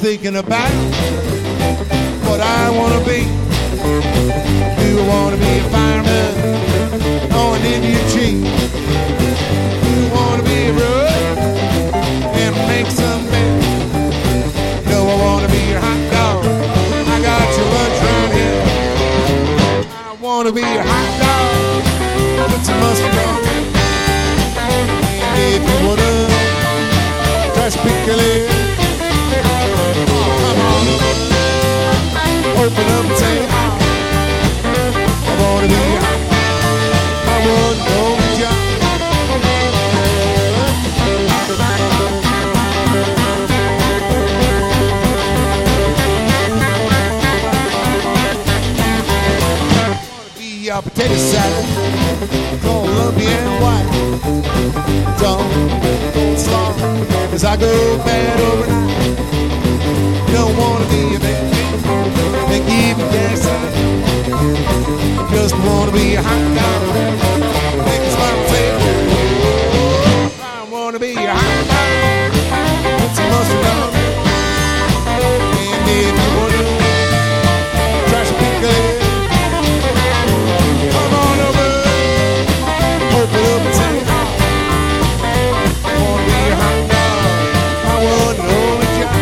thinking about what I want to be. Do I want to be a fireman or an Indian chief? Do I want to be a road and make some men? No, I want to be your hot dog. I got your lunch right here. I want to be your hot dog. Put some mustard on it. And if you want to just pick a leg, come on over. Open up and say, I want to be hot. I want to know the job. I want to be your potato salad, Colombian white. Don't stop as I go bad overnight. Don't want to be a man that keep me dancing. Just want to be a hot dog. Make a smile and say, oh, I want to be a hot dog. Put some mustard on it. And if you want to try some pickle, come on over. Open up and say, I want to be a hot dog. I want to know the job.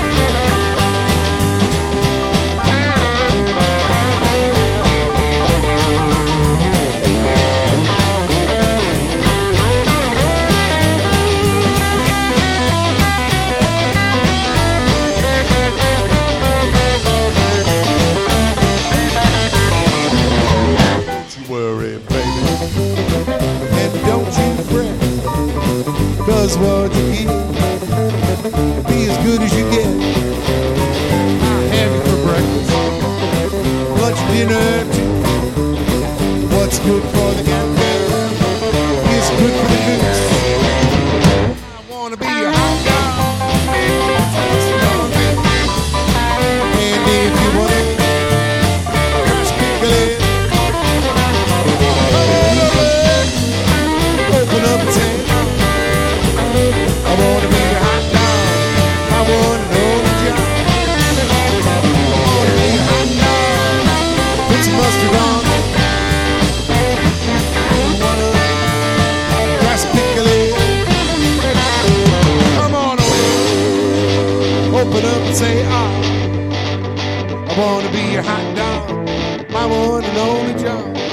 Worry, baby, and don't you fret, 'cause what you get be as good as you get. I have it for breakfast, lunch, dinner too. What's good for the gander is good for the goose. I wanna be a hot dog, and if you want it, just pickle it. Open up and say, I want to be a hot dog. I want to know the job. I want to be a hot dog. Put some mustard on it. I want to grass pickle it. Come on over. Open up and say, I want to be a hot dog. I want to know the job.